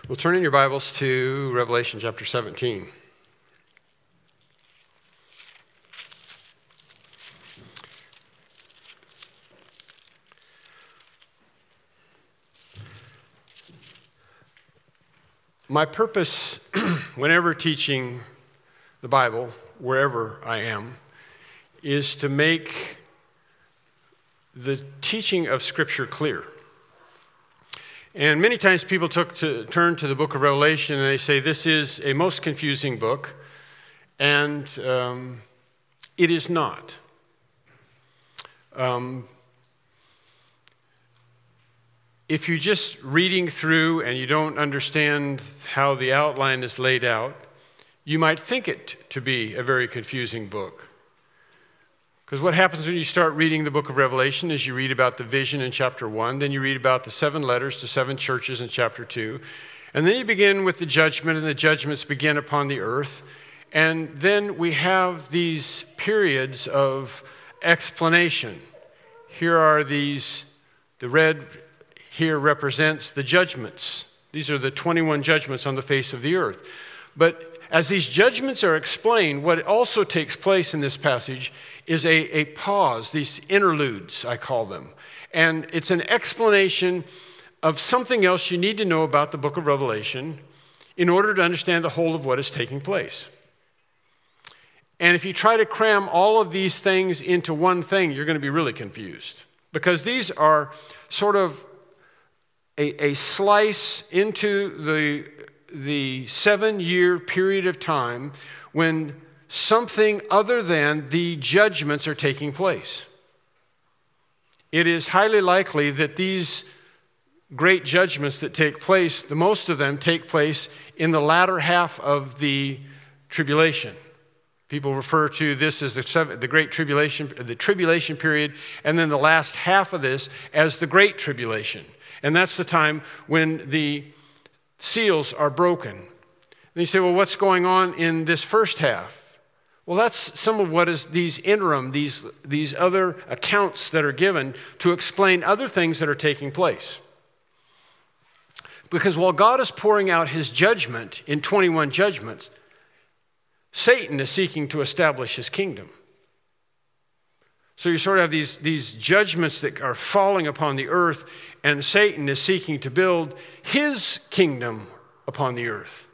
We'll turn in your Bibles to Revelation chapter 17. My purpose, whenever teaching the Bible, wherever I am, is to make the teaching of Scripture clear. And many times people turn to the book of Revelation and they say this is a most confusing book, and it is not. If you're just reading through and you don't understand how the outline is laid out, you might think it to be a very confusing book. Because what happens when you start reading the book of Revelation is you read about the vision in chapter 1, then you read about the 7 letters to 7 churches in chapter 2, and then you begin with the judgment, and the judgments begin upon the earth, and then we have these periods of explanation. Here are these, the red here represents the judgments. These are the 21 judgments on the face of the earth. But as these judgments are explained, what also takes place in this passage is a pause, these interludes, I call them. And it's an explanation of something else you need to know about the book of Revelation in order to understand the whole of what is taking place. And if you try to cram all of these things into one thing, you're going to be really confused. Because these are sort of a slice into the 7-year period of time when something other than the judgments are taking place. It is highly likely that these great judgments that take place, the most of them take place in the latter half of the tribulation. People refer to this as the Great Tribulation, the tribulation period, and then the last half of this as the Great Tribulation. And that's the time when the seals are broken. And you say, well, what's going on in this first half? Well, that's some of what is these interim, these other accounts that are given to explain other things that are taking place. Because while God is pouring out his judgment in 21 judgments, Satan is seeking to establish his kingdom. So you sort of have these judgments that are falling upon the earth, and Satan is seeking to build his kingdom upon the earth.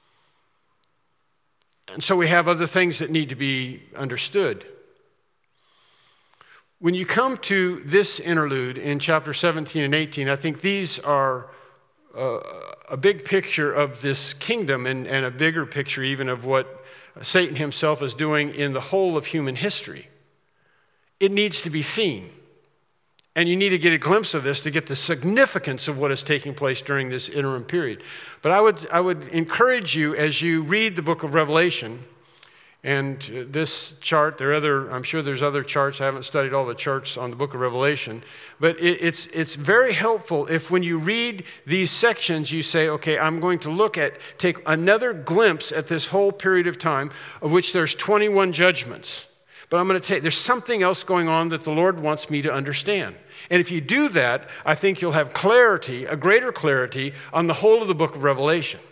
And so we have other things that need to be understood. When you come to this interlude in chapter 17 and 18, I think these are a big picture of this kingdom and a bigger picture even of what Satan himself is doing in the whole of human history. It needs to be seen. And you need to get a glimpse of this to get the significance of what is taking place during this interim period. But I would encourage you as you read the book of Revelation, and this chart, I'm sure there's other charts. I haven't studied all the charts on the book of Revelation, but it's very helpful if when you read these sections, you say, okay, I'm going to take another glimpse at this whole period of time, of which there's 21 judgments. But there's something else going on that the Lord wants me to understand. And if you do that, I think you'll have clarity, a greater clarity, on the whole of the book of Revelation.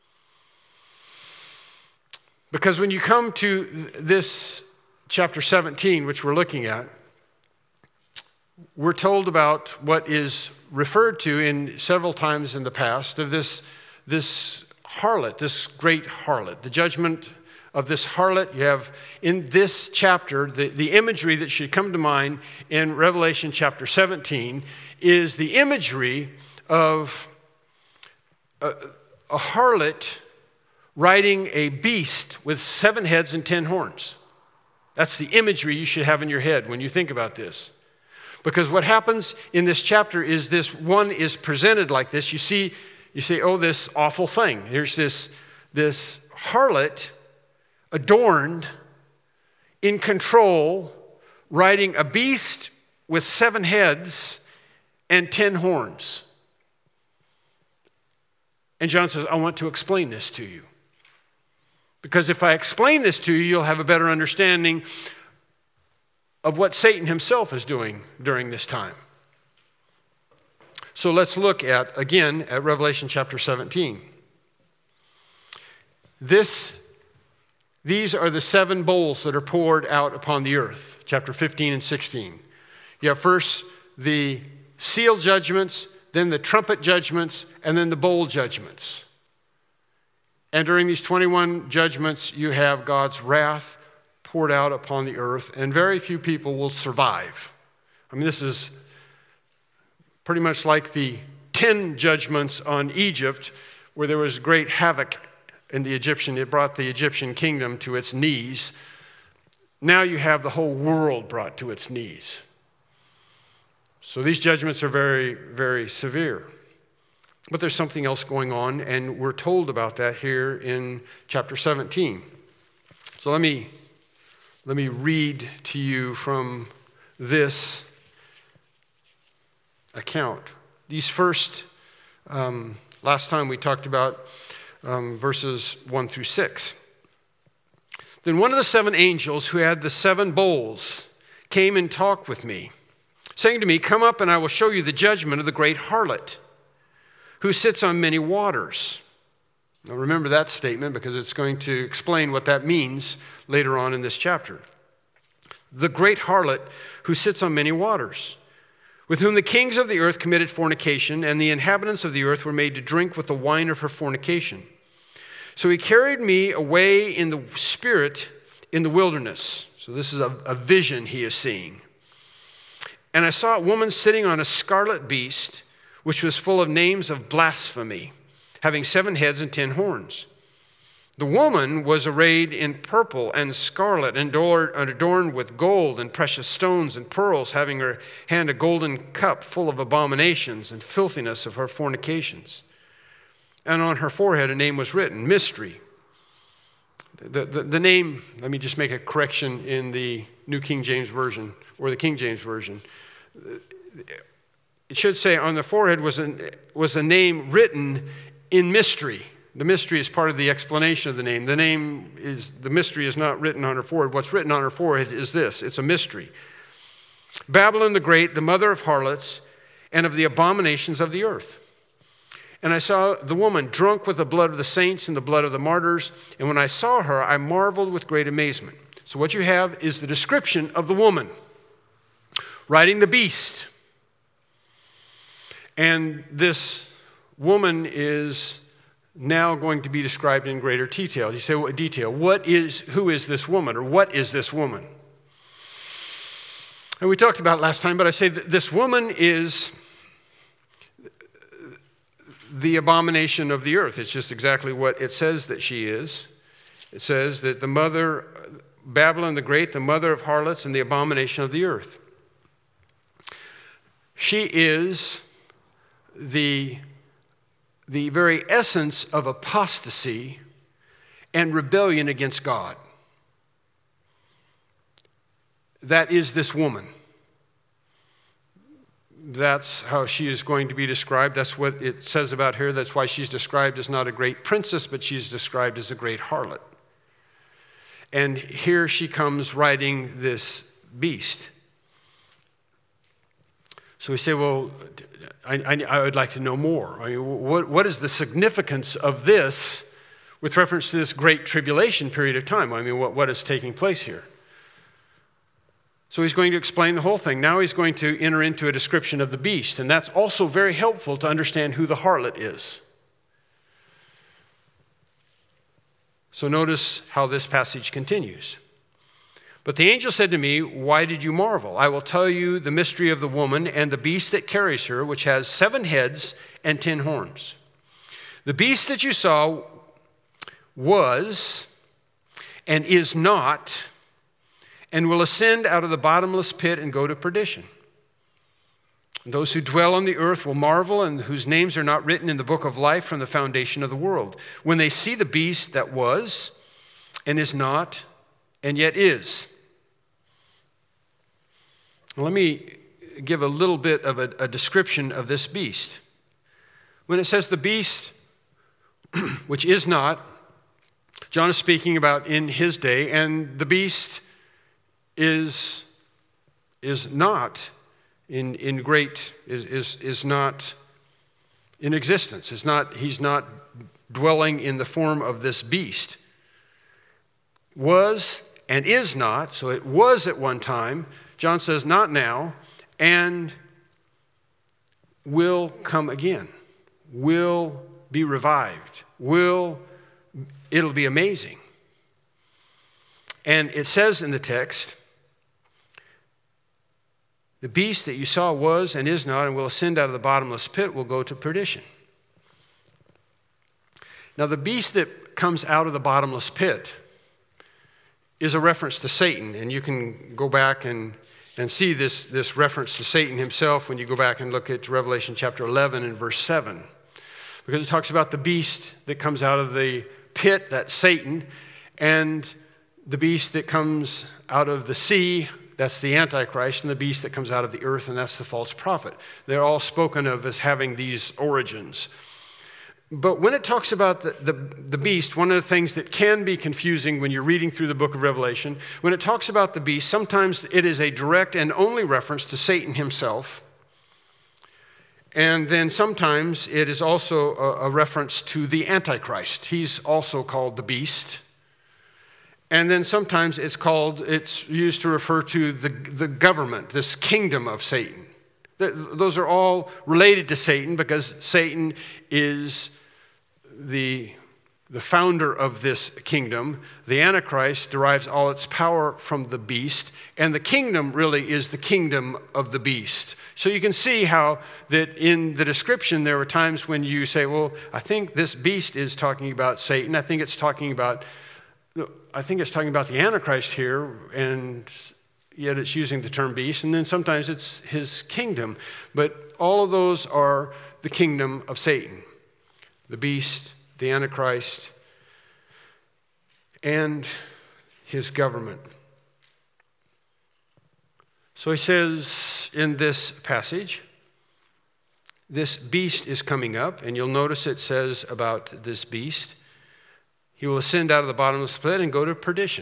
Because when you come to this chapter 17, which we're looking at, we're told about what is referred to in several times in the past of this harlot, this great harlot, the judgment of this harlot. You have in this chapter, the imagery that should come to mind in Revelation chapter 17 is the imagery of a harlot riding a beast with 7 heads and 10 horns. That's the imagery you should have in your head when you think about this. Because what happens in this chapter is this one is presented like this. You say, oh, this awful thing. Here's this harlot adorned, in control, riding a beast with 7 heads and 10 horns. And John says, I want to explain this to you. Because if I explain this to you, you'll have a better understanding of what Satan himself is doing during this time. So let's look again at Revelation chapter 17. These are the 7 bowls that are poured out upon the earth, chapter 15 and 16. You have first the seal judgments, then the trumpet judgments, and then the bowl judgments. And during these 21 judgments, you have God's wrath poured out upon the earth, and very few people will survive. I mean, this is pretty much like the 10 judgments on Egypt, where there was great havoc in the Egyptian. It brought the Egyptian kingdom to its knees. Now you have the whole world brought to its knees. So these judgments are very, very severe. But there's something else going on, and we're told about that here in chapter 17. So let me read to you from this account. These first, last time we talked about verses 1 through 6. Then one of the 7 angels who had the 7 bowls came and talked with me, saying to me, "Come up and I will show you the judgment of the great harlot, who sits on many waters." Now remember that statement, because it's going to explain what that means later on in this chapter. The great harlot who sits on many waters, with whom the kings of the earth committed fornication, and the inhabitants of the earth were made to drink with the wine of her fornication. So he carried me away in the spirit in the wilderness. So this is a vision he is seeing. And I saw a woman sitting on a scarlet beast, which was full of names of blasphemy, having 7 heads and 10 horns. The woman was arrayed in purple and scarlet, and adorned with gold and precious stones and pearls, having in her hand a golden cup full of abominations and filthiness of her fornications. And on her forehead a name was written, Mystery. The name, let me just make a correction in the New King James Version, or the King James Version. It should say on the forehead was a name written in mystery. The mystery is part of the explanation of the name. The mystery is not written on her forehead. What's written on her forehead is this. It's a mystery. Babylon the Great, the mother of harlots and of the abominations of the earth. And I saw the woman drunk with the blood of the saints and the blood of the martyrs. And when I saw her, I marveled with great amazement. So what you have is the description of the woman riding the beast. And this woman is now going to be described in greater detail. You say, what detail? Who is this woman, or what is this woman? And we talked about it last time, but I say that this woman is the abomination of the earth. It's just exactly what it says that she is. It says that the mother, Babylon the Great, the mother of harlots and the abomination of the earth. She is the very essence of apostasy and rebellion against God. That is this woman. That's how she is going to be described. That's what it says about her. That's why she's described as not a great princess, but she's described as a great harlot. And here she comes riding this beast. So we say, well, I would like to know more. I mean, what is the significance of this with reference to this great tribulation period of time? I mean, what is taking place here? So he's going to explain the whole thing. Now he's going to enter into a description of the beast, and that's also very helpful to understand who the harlot is. So notice how this passage continues. But the angel said to me, "Why did you marvel? I will tell you the mystery of the woman and the beast that carries her, which has 7 heads and 10 horns. The beast that you saw was and is not, and will ascend out of the bottomless pit and go to perdition. And those who dwell on the earth will marvel, and whose names are not written in the book of life from the foundation of the world, when they see the beast that was and is not and yet is." Let me give a little bit of a description of this beast. When it says the beast, which is not, John is speaking about in his day, and the beast is not is not in existence. He's not dwelling in the form of this beast. Was and is not, so it was at one time, John says not now, and will come again, will be revived, it'll be amazing. And it says in the text, the beast that you saw was and is not and will ascend out of the bottomless pit, will go to perdition. Now the beast that comes out of the bottomless pit is a reference to Satan, and you can go back and see this reference to Satan himself when you go back and look at Revelation chapter 11 and verse 7. Because it talks about the beast that comes out of the pit, that's Satan, and the beast that comes out of the sea, that's the Antichrist, and the beast that comes out of the earth, and that's the false prophet. They're all spoken of as having these origins. But when it talks about the beast, one of the things that can be confusing when you're reading through the book of Revelation, when it talks about the beast, sometimes it is a direct and only reference to Satan himself. And then sometimes it is also a reference to the Antichrist. He's also called the beast. And then sometimes it's used to refer to the government, this kingdom of Satan. Those are all related to Satan because Satan is the founder of this kingdom. The Antichrist derives all its power from the beast, and the kingdom really is the kingdom of the beast. So you can see how that in the description there were times when you say, well, I think this beast is talking about Satan. I think it's talking about the Antichrist here, and yet it's using the term beast, and then sometimes it's his kingdom. But all of those are the kingdom of Satan, the beast, the Antichrist, and his government. So he says in this passage, this beast is coming up, and you'll notice it says about this beast, he will ascend out of the bottomless pit and go to perdition.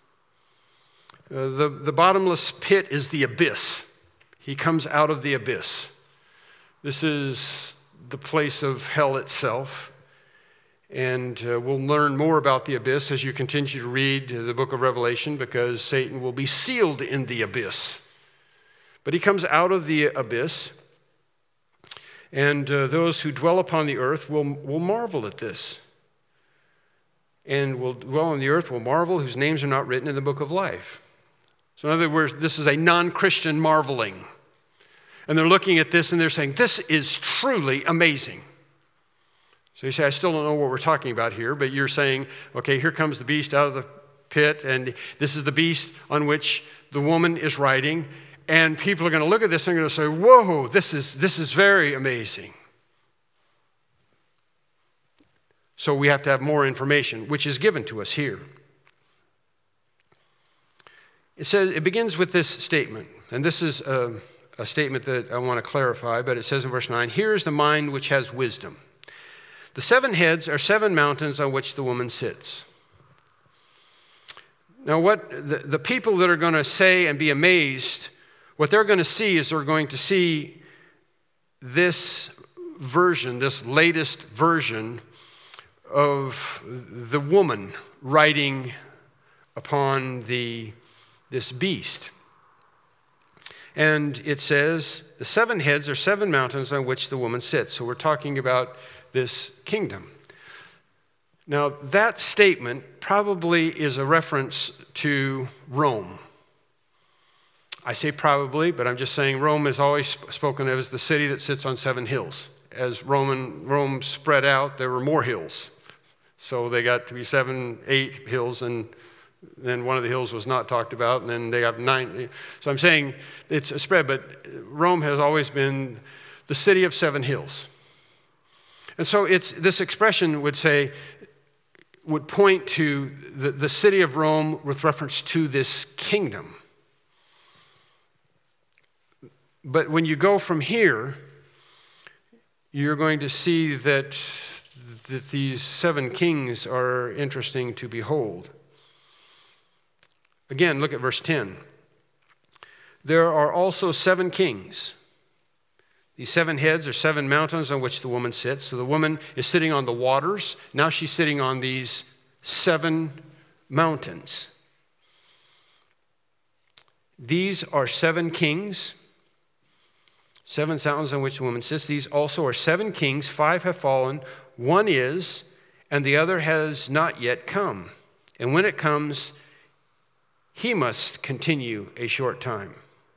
The bottomless pit is the abyss. He comes out of the abyss. This is the place of hell itself. And we'll learn more about the abyss as you continue to read the book of Revelation, because Satan will be sealed in the abyss. But he comes out of the abyss, and those who dwell upon the earth will marvel at this. And will dwell on the earth will marvel, whose names are not written in the book of life. So in other words, this is a non-Christian marveling. And they're looking at this and they're saying, this is truly amazing. So you say, I still don't know what we're talking about here, but you're saying, okay, here comes the beast out of the pit, and this is the beast on which the woman is riding, and people are going to look at this and they're going to say, whoa, this is very amazing. So we have to have more information, which is given to us here. It begins with this statement, and this is a statement that I want to clarify, but it says in verse 9, here is the mind which has wisdom. The 7 heads are 7 mountains on which the woman sits. Now what the people that are going to say and be amazed, what they're going to see is they're going to see this version, this latest version of the woman riding upon this beast. And it says, the 7 heads are 7 mountains on which the woman sits. So we're talking about this kingdom. Now, that statement probably is a reference to Rome. I say probably, but I'm just saying Rome is always spoken of as the city that sits on 7 hills. As Rome spread out, there were more hills. So they got to be 7, 8 hills, and then one of the hills was not talked about, and then they got 9. So I'm saying it's a spread, but Rome has always been the city of 7 hills. And so this expression would point to the city of Rome with reference to this kingdom. But when you go from here, you're going to see that these 7 kings are interesting to behold. Again, look at verse 10. There are also 7 kings. These 7 heads are 7 mountains on which the woman sits. So the woman is sitting on the waters. Now she's sitting on these 7 mountains. These are 7 kings. 7 mountains on which the woman sits. These also are 7 kings. 5 have fallen. 1 is, and the other has not yet come. And when it comes, he must continue a short time.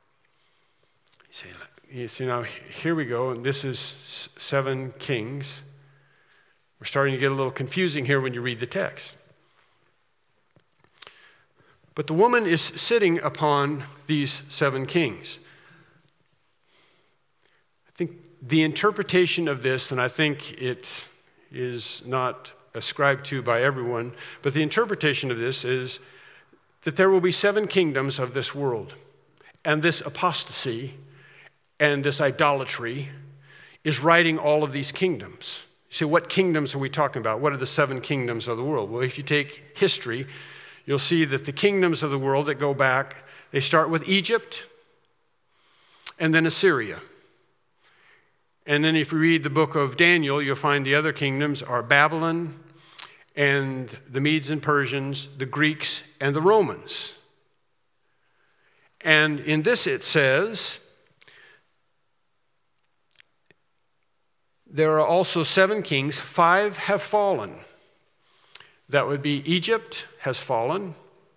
You see, now here we go, and this is 7 kings. We're starting to get a little confusing here when you read the text. But the woman is sitting upon these 7 kings. I think the interpretation of this, and I think it is not ascribed to by everyone, but the interpretation of this is that there will be 7 kingdoms of this world. And this apostasy and this idolatry is riding all of these kingdoms. You say, what kingdoms are we talking about? What are the 7 kingdoms of the world? Well, if you take history, you'll see that the kingdoms of the world that go back, they start with Egypt and then Assyria. And then if you read the book of Daniel, you'll find the other kingdoms are Babylon and the Medes and Persians, the Greeks and the Romans. And in this it says, there are also 7 kings, 5 have fallen. That would be Egypt has fallen,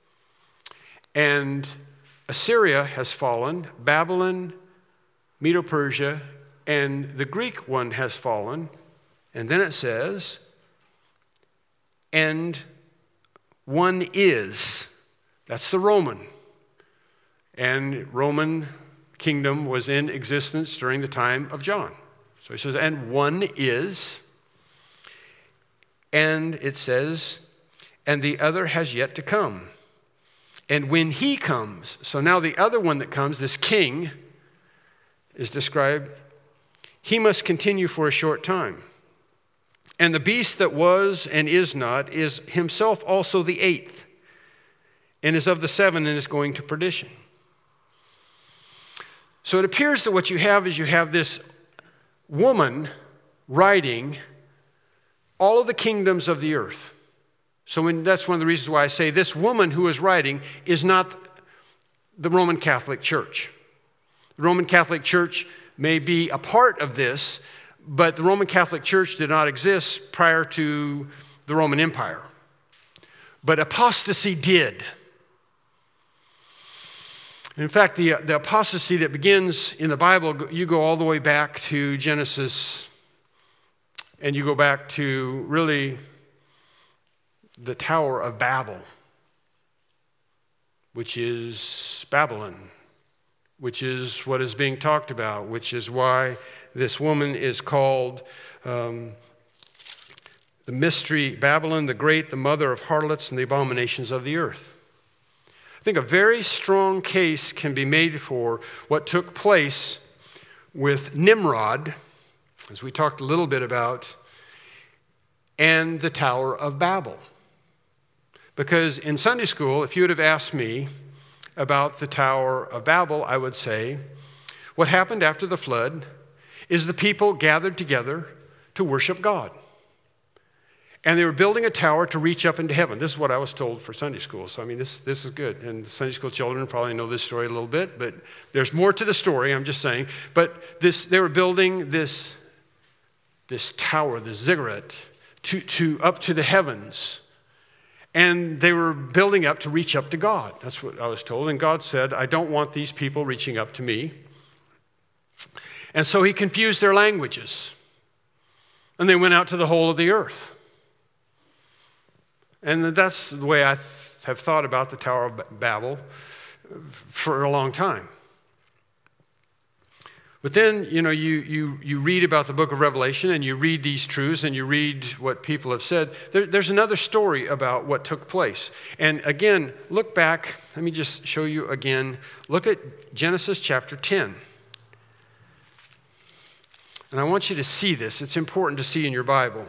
and Assyria has fallen, Babylon, Medo-Persia, and the Greek one has fallen. And then it says, and 1 is. That's the Roman. And Roman kingdom was in existence during the time of John. So he says, and 1 is. And it says, and the other has yet to come. And when he comes, so now the other one that comes, this king, is described, he must continue for a short time. And the beast that was and is not is himself also the 8th, and is of the 7 and is going to perdition. So it appears that what you have is you have this woman writing all of the kingdoms of the earth. So that's one of the reasons why I say this woman who is writing is not the Roman Catholic Church. The Roman Catholic Church may be a part of this, but the Roman Catholic Church did not exist prior to the Roman Empire. But apostasy did. In fact, the apostasy that begins in the Bible, you go all the way back to Genesis, and you go back to really the Tower of Babel, which is Babylon, which is what is being talked about, which is why this woman is called the mystery Babylon, the great, the mother of harlots and the abominations of the earth. I think a very strong case can be made for what took place with Nimrod, as we talked a little bit about, and the Tower of Babel. Because in Sunday school, if you would have asked me about the Tower of Babel, I would say, what happened after the flood is the people gathered together to worship God. And they were building a tower to reach up into heaven. This is what I was told for Sunday school. So, I mean, this is good. And Sunday school children probably know this story a little bit, but there's more to the story, I'm just saying. But they were building this tower, this ziggurat, to up to the heavens. And they were building up to reach up to God. That's what I was told. And God said, I don't want these people reaching up to me. And so he confused their languages. And they went out to the whole of the earth. And that's the way I have thought about the Tower of Babel for a long time. But then, you read about the book of Revelation and you read these truths and you read what people have said. There's another story about what took place. And again, look back. Let me just show you again. Look at Genesis chapter 10. And I want you to see this. It's important to see in your Bible.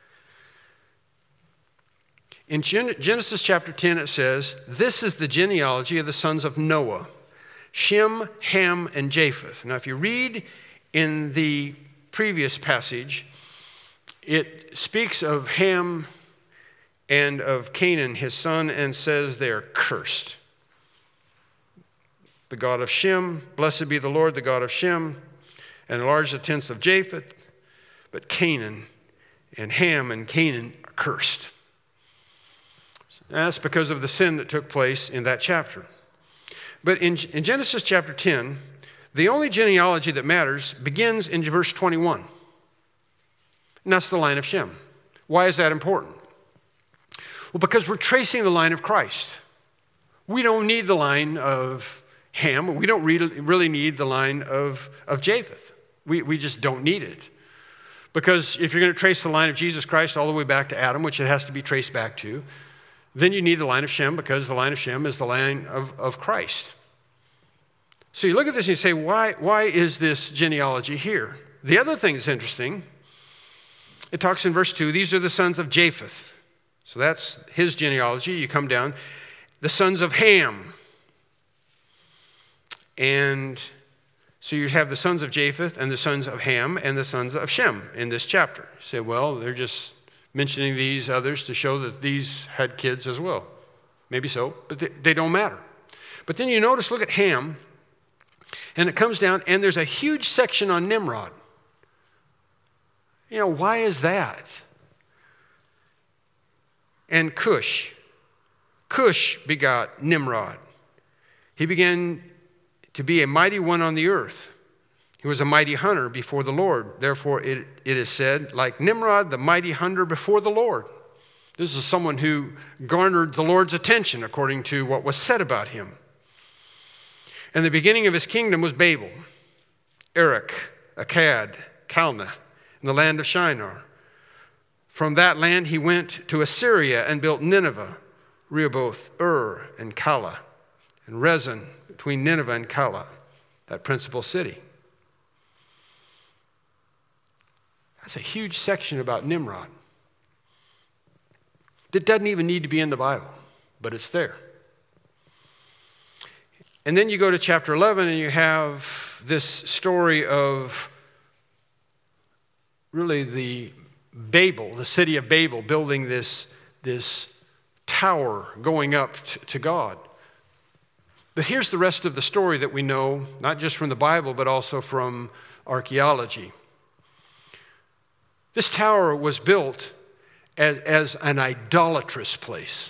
In Genesis chapter 10, it says, this is the genealogy of the sons of Noah, Shem, Ham, and Japheth. Now, if you read in the previous passage, it speaks of Ham and of Canaan, his son, and says they are cursed. The God of Shem, blessed be the Lord, the God of Shem, and enlarge the tents of Japheth. But Canaan and Ham and Canaan are cursed. And that's because of the sin that took place in that chapter. But in Genesis chapter 10, the only genealogy that matters begins in verse 21. And that's the line of Shem. Why is that important? Well, because we're tracing the line of Christ. We don't need the line of Ham. We don't really need the line of Japheth. We just don't need it. Because if you're going to trace the line of Jesus Christ all the way back to Adam, which it has to be traced back to, then you need the line of Shem, because the line of Shem is the line of Christ. So you look at this and you say, why is this genealogy here? The other thing that's interesting, it talks in verse 2, these are the sons of Japheth. So that's his genealogy. You come down, the sons of Ham. And so you have the sons of Japheth and the sons of Ham and the sons of Shem in this chapter. You say, well, they're just mentioning these others to show that these had kids as well. Maybe so, but they don't matter. But then you notice, look at Ham, and it comes down, and there's a huge section on Nimrod. You know, why is that? And Cush. Cush begot Nimrod. He began to be a mighty one on the earth. He was a mighty hunter before the Lord. Therefore, it is said, like Nimrod, the mighty hunter before the Lord. This is someone who garnered the Lord's attention according to what was said about him. And the beginning of his kingdom was Babel, Erech, Akkad, Calneh, in the land of Shinar. From that land he went to Assyria and built Nineveh, Rehoboth, and Calah, and Rezin between Nineveh and Calah, that principal city. That's a huge section about Nimrod. That doesn't even need to be in the Bible, but it's there. And then you go to chapter 11 and you have this story of really the city of Babel, building this tower going up to God. But here's the rest of the story that we know, not just from the Bible, but also from archaeology. This tower was built as an idolatrous place.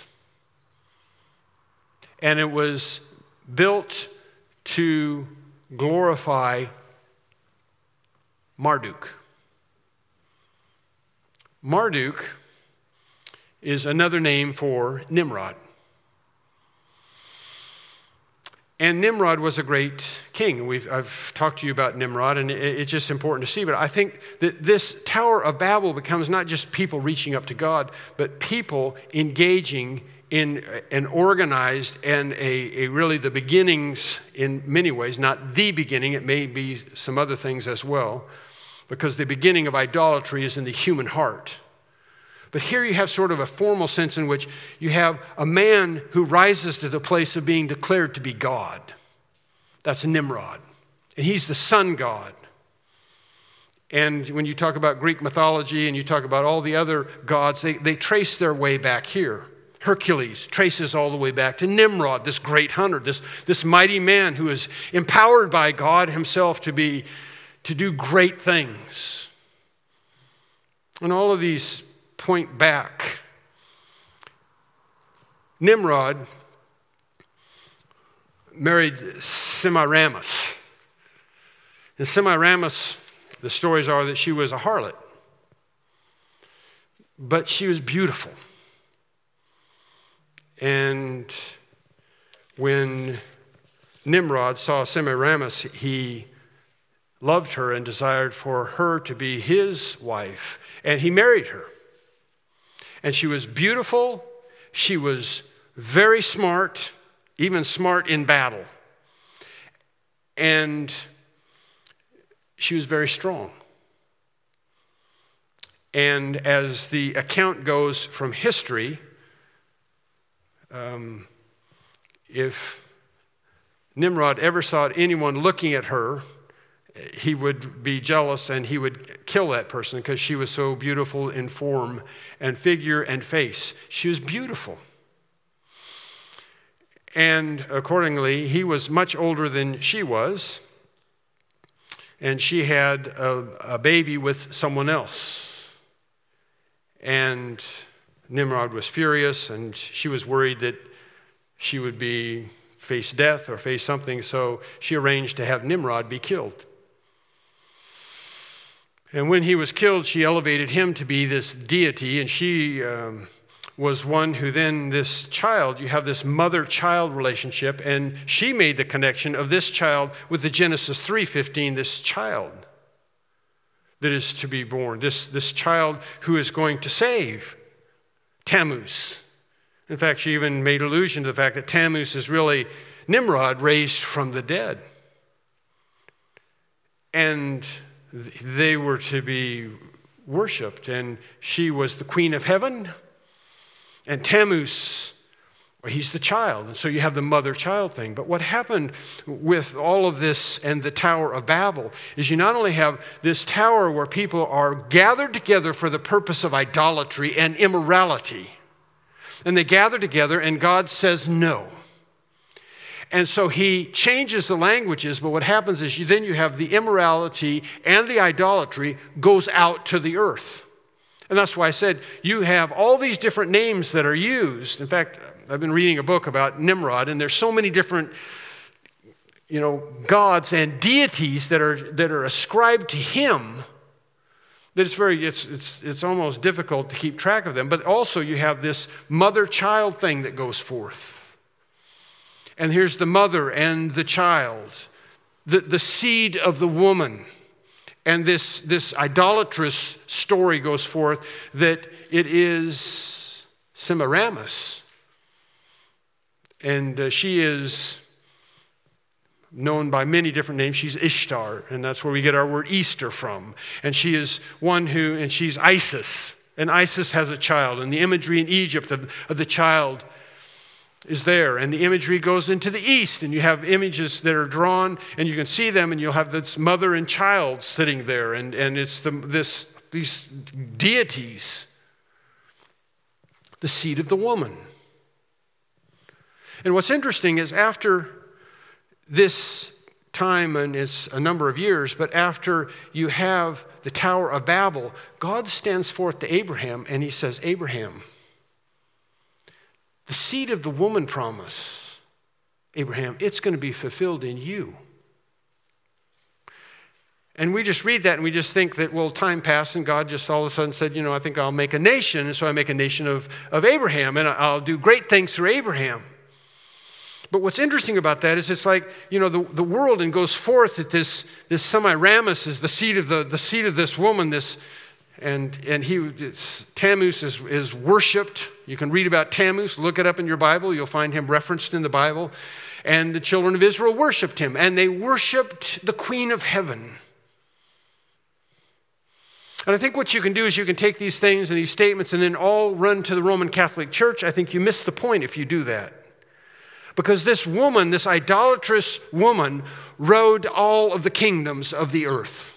And it was built to glorify Marduk. Marduk is another name for Nimrod. And Nimrod was a great king. I've talked to you about Nimrod, and it's just important to see. But I think that this Tower of Babel becomes not just people reaching up to God, but people engaging in an organized and a really the beginnings in many ways, not the beginning, it may be some other things as well, because the beginning of idolatry is in the human heart. But here you have sort of a formal sense in which you have a man who rises to the place of being declared to be God. That's Nimrod. And he's the sun god. And when you talk about Greek mythology and you talk about all the other gods, they trace their way back here. Hercules traces all the way back to Nimrod, this great hunter, this mighty man who is empowered by God himself to do great things. And all of these point back. Nimrod married Semiramis. And Semiramis, the stories are that she was a harlot. But she was beautiful. And when Nimrod saw Semiramis, he loved her and desired for her to be his wife. And he married her. And she was beautiful. She was very smart, even smart in battle. And she was very strong. And as the account goes from history, if Nimrod ever saw anyone looking at her he would be jealous and he would kill that person because she was so beautiful in form and figure and face. She was beautiful. And accordingly, he was much older than she was, and she had a baby with someone else. And Nimrod was furious, and she was worried that she would face death or face something, so she arranged to have Nimrod be killed. And when he was killed, she elevated him to be this deity, and she was one who then, this child, you have this mother-child relationship, and she made the connection of this child with the Genesis 3:15, this child that is to be born, this child who is going to save Tammuz. In fact, she even made allusion to the fact that Tammuz is really Nimrod raised from the dead. And they were to be worshipped, and she was the queen of heaven, and Tammuz, well, he's the child. And so you have the mother-child thing. But what happened with all of this and the Tower of Babel is you not only have this tower where people are gathered together for the purpose of idolatry and immorality, and they gather together and God says no. And so he changes the languages, but what happens is then you have the immorality and the idolatry goes out to the earth. And that's why I said you have all these different names that are used. In fact, I've been reading a book about Nimrod, and there's so many different, gods and deities that are ascribed to him that it's almost difficult to keep track of them. But also you have this mother-child thing that goes forth. And here's the mother and the child, the seed of the woman. And this idolatrous story goes forth that it is Semiramis. And she is known by many different names. She's Ishtar, and that's where we get our word Easter from. And she is and she's Isis. And Isis has a child. And the imagery in Egypt of the child is there, and the imagery goes into the east, and you have images that are drawn, and you can see them, and you'll have this mother and child sitting there, and it's these deities, the seed of the woman. And what's interesting is after this time, and it's a number of years, but after you have the Tower of Babel, God stands forth to Abraham, and he says, Abraham, the seed of the woman promise, Abraham, it's going to be fulfilled in you. And we just read that and we just think that, well, time passed and God just all of a sudden said, I think I'll make a nation. And so I make a nation of Abraham, and I'll do great things through Abraham. But what's interesting about that is it's like, the world and goes forth that this Semiramis is the seed of this woman, and Tammuz is worshipped. You can read about Tammuz, look it up in your Bible. You'll find him referenced in the Bible. And the children of Israel worshipped him, and they worshipped the Queen of Heaven. And I think what you can do is you can take these things and these statements and then all run to the Roman Catholic Church. I think you miss the point if you do that. Because this woman, this idolatrous woman, rode all of the kingdoms of the earth.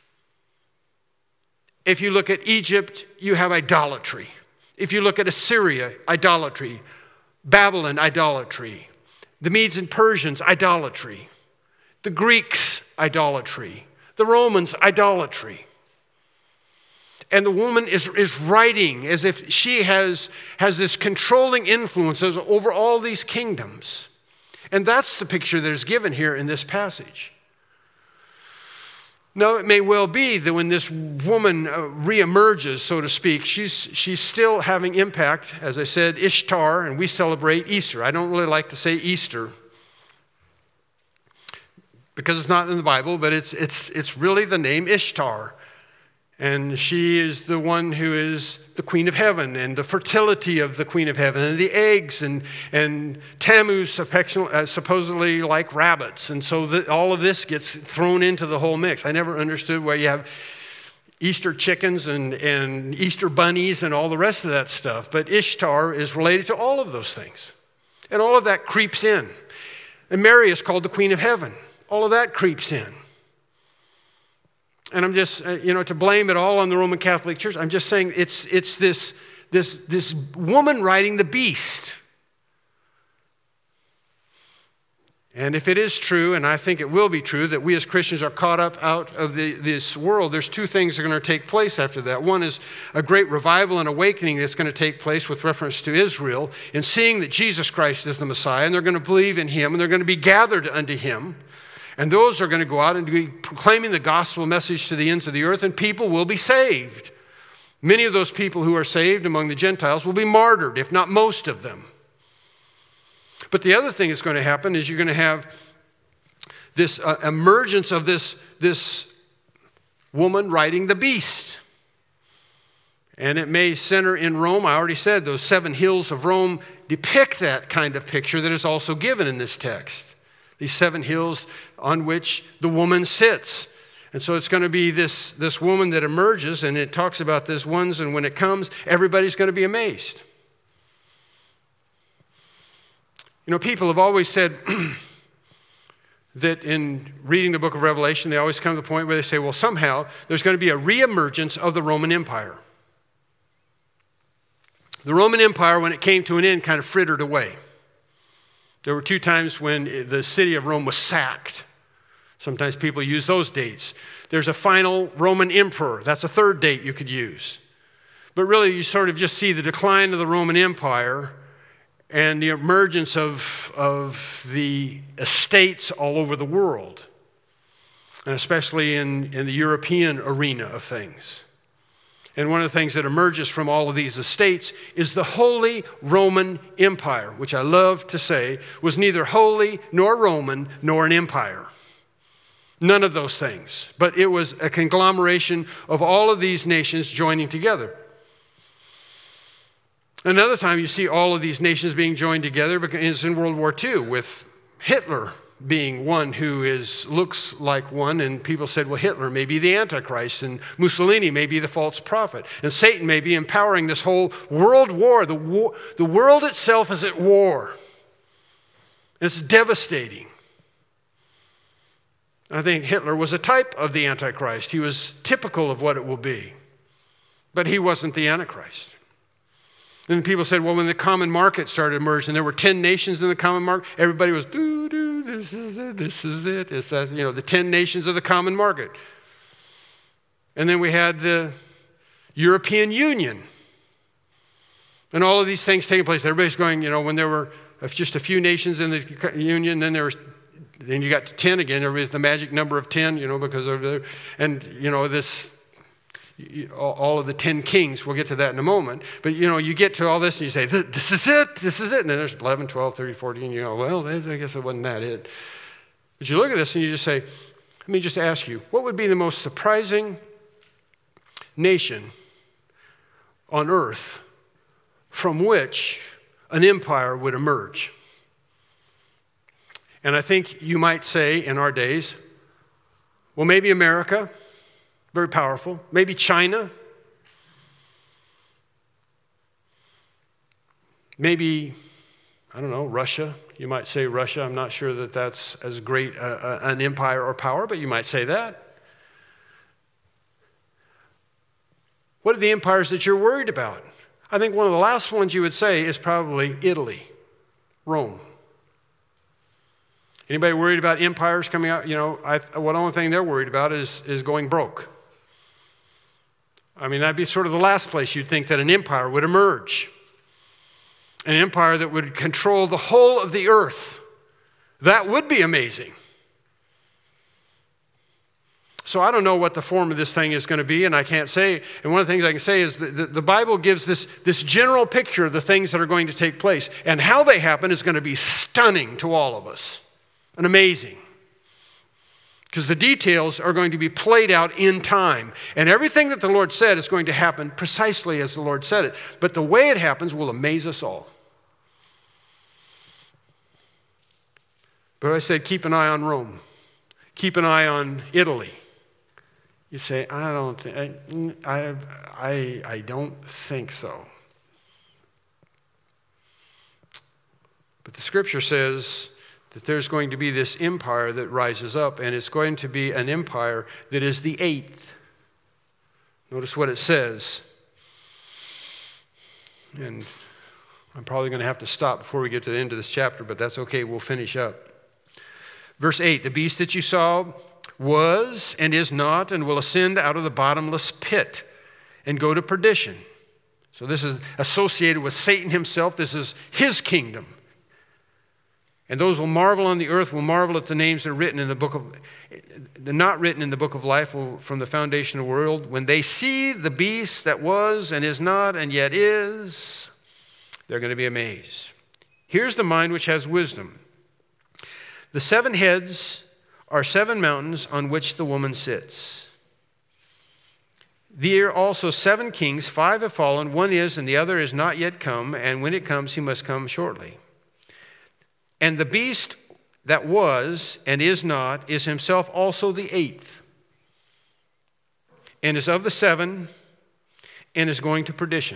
If you look at Egypt, you have idolatry. If you look at Assyria, idolatry. Babylon, idolatry. The Medes and Persians, idolatry. The Greeks, idolatry. The Romans, idolatry. And the woman is writing as if she has this controlling influence over all these kingdoms. And that's the picture that is given here in this passage. Now, it may well be that when this woman reemerges, so to speak, she's still having impact. As I said, Ishtar, and we celebrate Easter. I don't really like to say Easter because it's not in the Bible, but it's really the name Ishtar. And she is the one who is the Queen of Heaven, and the fertility of the Queen of Heaven, and the eggs, and Tammuz supposedly like rabbits. And so all of this gets thrown into the whole mix. I never understood why you have Easter chickens and Easter bunnies and all the rest of that stuff. But Ishtar is related to all of those things. And all of that creeps in. And Mary is called the Queen of Heaven. All of that creeps in. And I'm just, to blame it all on the Roman Catholic Church, I'm just saying it's this woman riding the beast. And if it is true, and I think it will be true, that we as Christians are caught up out of this world, there's two things that are going to take place after that. One is a great revival and awakening that's going to take place with reference to Israel in seeing that Jesus Christ is the Messiah, and they're going to believe in him, and they're going to be gathered unto him. And those are going to go out and be proclaiming the gospel message to the ends of the earth, and people will be saved. Many of those people who are saved among the Gentiles will be martyred, if not most of them. But the other thing that's going to happen is you're going to have this emergence of this woman riding the beast. And it may center in Rome. I already said those 7 hills of Rome depict that kind of picture that is also given in this text. These 7 hills on which the woman sits. And so it's going to be this woman that emerges, and it talks about this ones, and when it comes, everybody's going to be amazed. People have always said that in reading the book of Revelation, they always come to the point where they say, well, somehow there's going to be a reemergence of the Roman Empire. The Roman Empire, when it came to an end, kind of frittered away. There were 2 times when the city of Rome was sacked. Sometimes people use those dates. There's a final Roman emperor. That's a 3rd date you could use. But really, you sort of just see the decline of the Roman Empire and the emergence of the estates all over the world, and especially in the European arena of things. And one of the things that emerges from all of these estates is the Holy Roman Empire, which I love to say was neither holy nor Roman nor an empire. None of those things. But it was a conglomeration of all of these nations joining together. Another time you see all of these nations being joined together is in World War II, with Hitler being one who looks like one, and people said, well, Hitler may be the Antichrist, and Mussolini may be the false prophet, and Satan may be empowering this whole world war. The world itself is at war. It's devastating. I think Hitler was a type of the Antichrist. He was typical of what it will be, but he wasn't the Antichrist. And people said, well, when the common market started emerging, there were 10 nations in the common market. Everybody was, this is it, this is it. It's the 10 nations of the common market. And then we had the European Union. And all of these things taking place. Everybody's going, when there were just a few nations in the Union, then you got to 10 again. Everybody's the magic number of 10, because of this. All of the 10 kings, we'll get to that in a moment. But, you get to all this and you say, this is it. And then there's 11, 12, 13, 14. Well, I guess it wasn't that it. But you look at this and you just say, let me just ask you, what would be the most surprising nation on earth from which an empire would emerge? And I think you might say in our days, well, maybe America. Very powerful. Maybe China. Maybe, Russia. You might say Russia. I'm not sure that that's as great an empire or power, but you might say that. What are the empires that you're worried about? I think one of the last ones you would say is probably Italy, Rome. Anybody worried about empires coming out? What only thing they're worried about is going broke. That'd be sort of the last place you'd think that an empire would emerge. An empire that would control the whole of the earth. That would be amazing. So I don't know what the form of this thing is going to be, and I can't say. And one of the things I can say is that the Bible gives this general picture of the things that are going to take place. And how they happen is going to be stunning to all of us and amazing. Because the details are going to be played out in time. And everything that the Lord said is going to happen precisely as the Lord said it. But the way it happens will amaze us all. But I said, keep an eye on Rome. Keep an eye on Italy. You say, I don't think so. But the scripture says that there's going to be this empire that rises up, and it's going to be an empire that is the eighth. Notice what it says. And I'm probably going to have to stop before we get to the end of this chapter, but that's okay. We'll finish up. Verse 8, the beast that you saw was and is not and will ascend out of the bottomless pit and go to perdition. So this is associated with Satan himself. This is his kingdom. And those who marvel on the earth will marvel at the names that are written in the book of, they're not written in the book of life from the foundation of the world. When they see the beast that was and is not and yet is, they're going to be amazed. Here's the mind which has wisdom. The 7 heads are 7 mountains on which the woman sits. There are also 7 kings, 5 have fallen, 1 is, and the other is not yet come, and when it comes, he must come shortly. And the beast that was and is not is himself also the 8th, and is of the 7, and is going to perdition.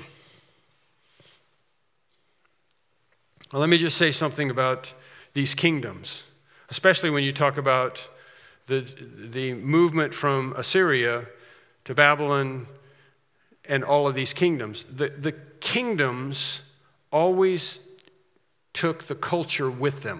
Well, let me just say something about these kingdoms, especially when you talk about the movement from Assyria to Babylon and all of these kingdoms. The kingdoms always took the culture with them.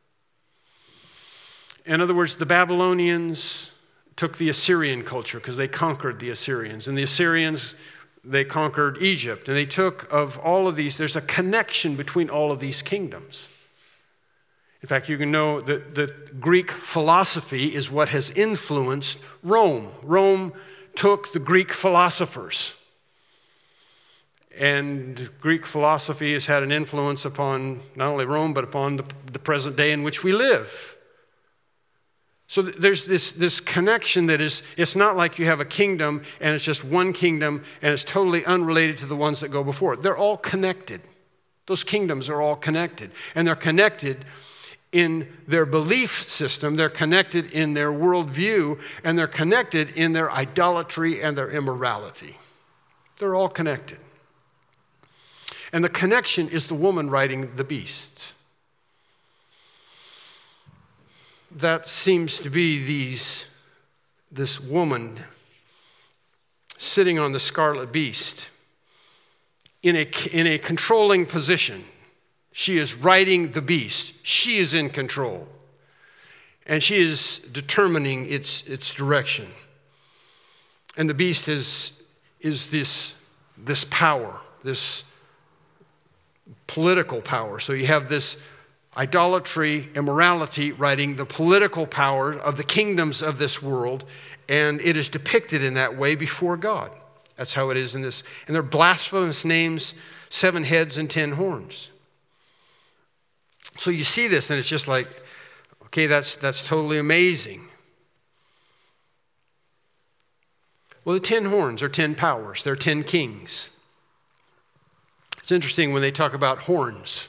In other words, the Babylonians took the Assyrian culture because they conquered the Assyrians. And the Assyrians, they conquered Egypt. And they took of all of these, there's a connection between all of these kingdoms. In fact, you can know that the Greek philosophy is what has influenced Rome. Rome took the Greek philosophers. And Greek philosophy has had an influence upon not only Rome, but upon the present day in which we live. So there's this connection that is, it's not like you have a kingdom and it's just one kingdom and it's totally unrelated to the ones that go before it. They're all connected. Those kingdoms are all connected. And they're connected in their belief system, they're connected in their worldview, and they're connected in their idolatry and their immorality. They're all connected. And the connection is the woman riding the beast. That seems to be this woman sitting on the scarlet beast in a controlling position. She is riding the beast. She is in control. And she is determining its direction. And the beast is this power, this political power. So you have this idolatry, immorality riding the political power of the kingdoms of this world, and it is depicted in that way before God. That's how it is in this. And they're blasphemous names, 7 heads and 10 horns. So you see this, and it's just like, okay, that's totally amazing. Well, the 10 horns are 10 powers. They're 10 kings. It's interesting when they talk about horns.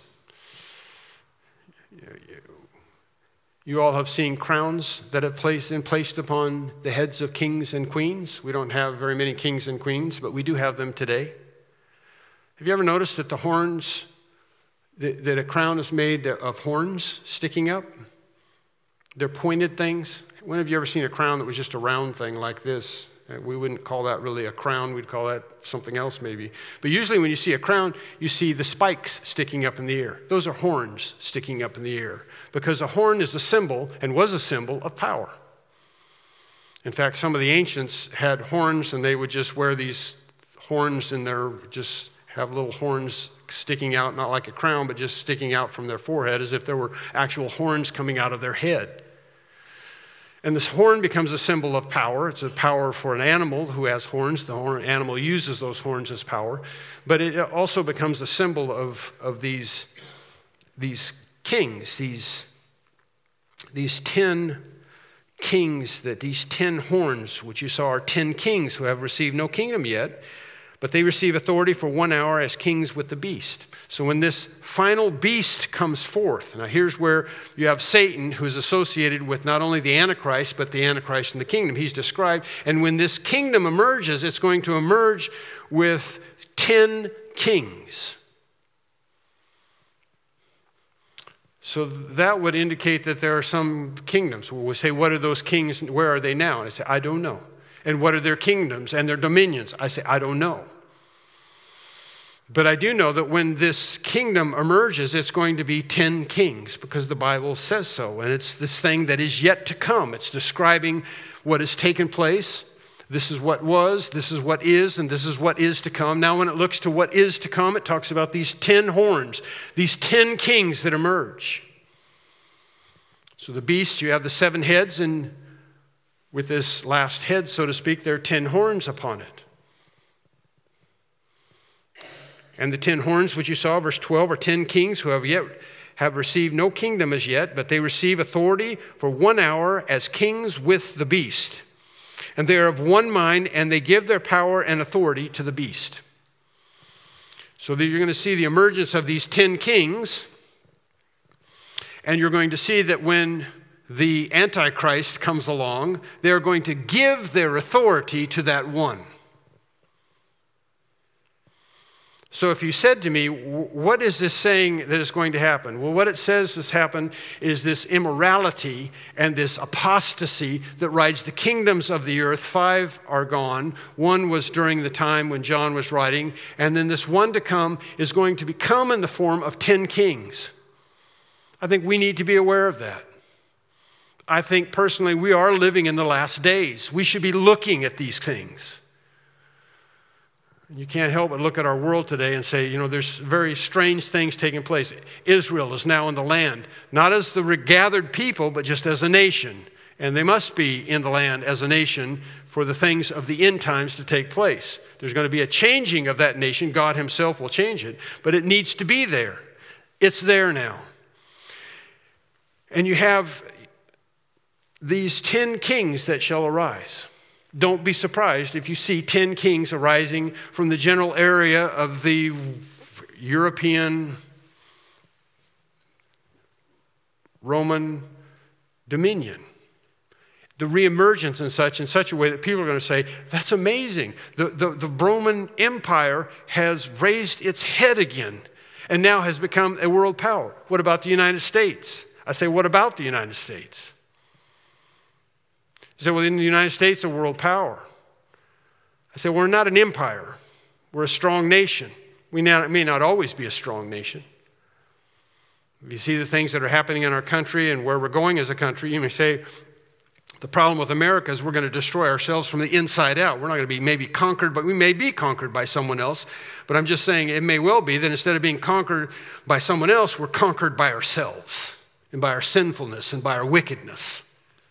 You all have seen crowns that have been placed upon the heads of kings and queens. We don't have very many kings and queens, but we do have them today. Have you ever noticed that the horns, that a crown is made of horns sticking up? They're pointed things. When have you ever seen a crown that was just a round thing like this? We wouldn't call that really a crown. We'd call that something else maybe. But usually when you see a crown, you see the spikes sticking up in the air. Those are horns sticking up in the air because a horn is a symbol and was a symbol of power. In fact, some of the ancients had horns and they would just wear these horns and just have little horns sticking out, not like a crown, but just sticking out from their forehead as if there were actual horns coming out of their head. And this horn becomes a symbol of power. It's a power for an animal who has horns. The animal uses those horns as power. But it also becomes a symbol of these kings, these 10 kings, that these 10 horns, which you saw are 10 kings who have received no kingdom yet, but they receive authority for 1 hour as kings with the beast. So when this final beast comes forth, now here's where you have Satan, who is associated with not only the Antichrist, but the Antichrist and the kingdom. He's described. And when this kingdom emerges, it's going to emerge with 10 kings. So that would indicate that there are some kingdoms. We say, what are those kings? Where are they now? And I say, I don't know. And what are their kingdoms and their dominions? I say, I don't know. But I do know that when this kingdom emerges, it's going to be 10 kings because the Bible says so. And it's this thing that is yet to come. It's describing what has taken place. This is what was, this is what is, and this is what is to come. Now when it looks to what is to come, it talks about these 10 horns, these 10 kings that emerge. So the beast, you have the 7 heads, and with this last head, so to speak, there are 10 horns upon it. And the 10 horns, which you saw, verse 12, are 10 kings who have received no kingdom as yet, but they receive authority for 1 hour as kings with the beast. And they are of one mind, and they give their power and authority to the beast. So that you're going to see the emergence of these 10 kings, and you're going to see that when the Antichrist comes along, they're going to give their authority to that one. So if you said to me, what is this saying that is going to happen? Well, what it says has happened is this immorality and this apostasy that rides the kingdoms of the earth. 5 are gone. 1 was during the time when John was writing. And then this one to come is going to become in the form of 10 kings. I think we need to be aware of that. I think personally we are living in the last days. We should be looking at these things. You can't help but look at our world today and say, there's very strange things taking place. Israel is now in the land, not as the regathered people, but just as a nation. And they must be in the land as a nation for the things of the end times to take place. There's going to be a changing of that nation. God himself will change it, but it needs to be there. It's there now. And you have these 10 kings that shall arise. Don't be surprised if you see 10 kings arising from the general area of the European, Roman dominion. The reemergence in such a way that people are going to say, that's amazing. The Roman Empire has raised its head again and now has become a world power. What about the United States? I say, what about the United States? You say, well, in the United States, a world power. I say, we're not an empire. We're a strong nation. We may not always be a strong nation. If you see the things that are happening in our country and where we're going as a country, you may say, the problem with America is we're going to destroy ourselves from the inside out. We're not going to be maybe conquered, but we may be conquered by someone else. But I'm just saying it may well be that instead of being conquered by someone else, we're conquered by ourselves and by our sinfulness and by our wickedness.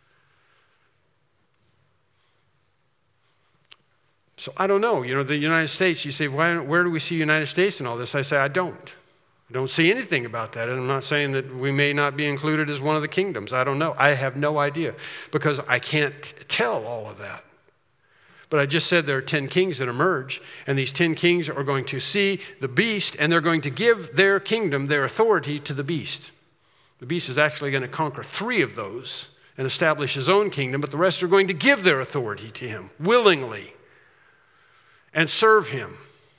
So I don't know. The United States, you say, where do we see the United States in all this? I say, I don't see anything about that. And I'm not saying that we may not be included as one of the kingdoms. I don't know. I have no idea because I can't tell all of that. But I just said there are 10 kings that emerge, and these 10 kings are going to see the beast, and they're going to give their kingdom, their authority to the beast. The beast is actually going to conquer 3 of those and establish his own kingdom, but the rest are going to give their authority to him willingly and serve him.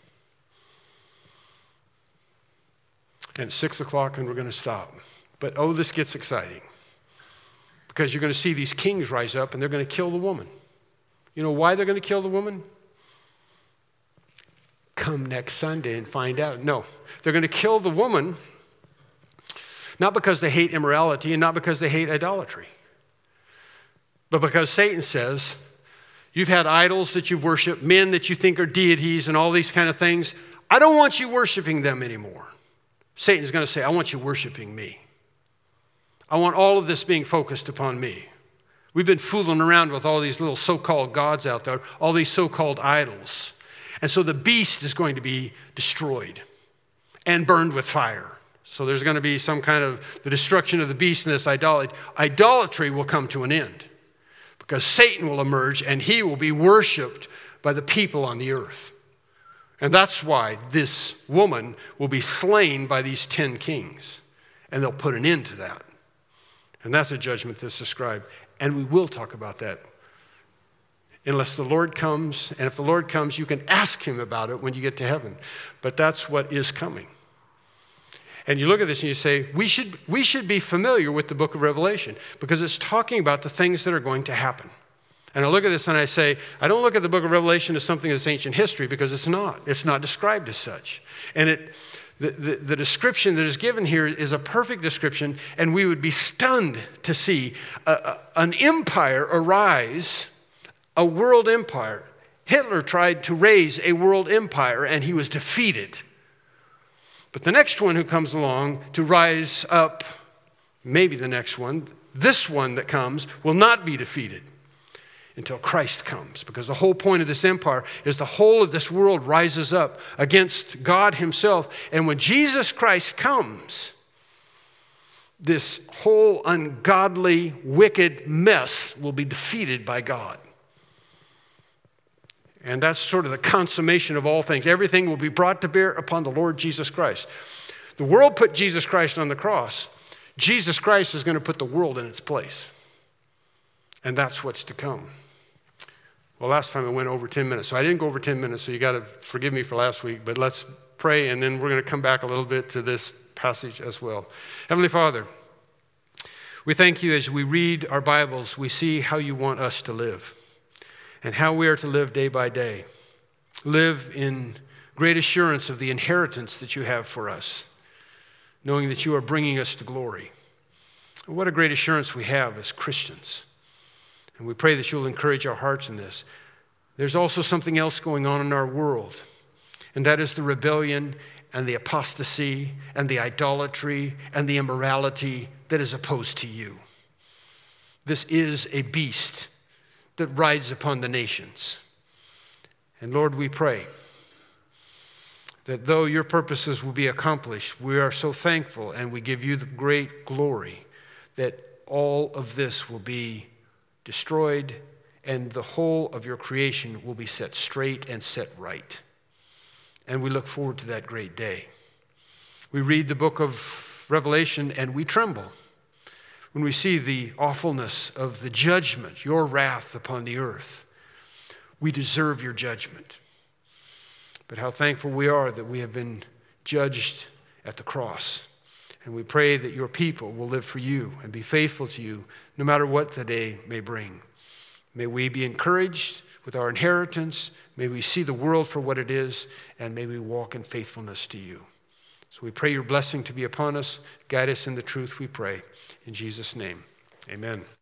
And it's 6 o'clock and we're going to stop. But this gets exciting. Because you're going to see these kings rise up and they're going to kill the woman. You know why they're going to kill the woman? Come next Sunday and find out. No, they're going to kill the woman not because they hate immorality and not because they hate idolatry. But because Satan says, you've had idols that you've worshiped, men that you think are deities and all these kind of things. I don't want you worshiping them anymore. Satan's going to say, I want you worshiping me. I want all of this being focused upon me. We've been fooling around with all these little so-called gods out there, all these so-called idols. And so the beast is going to be destroyed and burned with fire. So there's going to be some kind of the destruction of the beast and this idolatry. Idolatry will come to an end. Because Satan will emerge and he will be worshiped by the people on the earth. And that's why this woman will be slain by these 10 kings. And they'll put an end to that. And that's a judgment that's described. And we will talk about that. Unless the Lord comes. And if the Lord comes, you can ask him about it when you get to heaven. But that's what is coming. And you look at this and you say, we should be familiar with the book of Revelation because it's talking about the things that are going to happen. And I look at this and I say, I don't look at the book of Revelation as something that's ancient history because it's not. It's not described as such. And the description that is given here is a perfect description, and we would be stunned to see an empire arise, a world empire. Hitler tried to raise a world empire, and he was defeated. But the next one who comes along to rise up, maybe the next one, this one that comes, will not be defeated until Christ comes. Because the whole point of this empire is the whole of this world rises up against God himself. And when Jesus Christ comes, this whole ungodly, wicked mess will be defeated by God. And that's sort of the consummation of all things. Everything will be brought to bear upon the Lord Jesus Christ. The world put Jesus Christ on the cross. Jesus Christ is going to put the world in its place. And that's what's to come. Well, last time I went over 10 minutes. So I didn't go over 10 minutes, so you got to forgive me for last week. But let's pray, and then we're going to come back a little bit to this passage as well. Heavenly Father, we thank you as we read our Bibles, we see how you want us to live. And how we are to live day by day. Live in great assurance of the inheritance that you have for us, knowing that you are bringing us to glory. And what a great assurance we have as Christians. And we pray that you'll encourage our hearts in this. There's also something else going on in our world, and that is the rebellion and the apostasy and the idolatry and the immorality that is opposed to you. This is a beast that rides upon the nations. And Lord, we pray that though your purposes will be accomplished, we are so thankful and we give you the great glory that all of this will be destroyed and the whole of your creation will be set straight and set right. And we look forward to that great day. We read the book of Revelation and we tremble when we see the awfulness of the judgment, your wrath upon the earth. We deserve your judgment. But how thankful we are that we have been judged at the cross. And we pray that your people will live for you and be faithful to you no matter what the day may bring. May we be encouraged with our inheritance. May we see the world for what it is, and may we walk in faithfulness to you. So we pray your blessing to be upon us. Guide us in the truth, we pray. In Jesus' name, amen.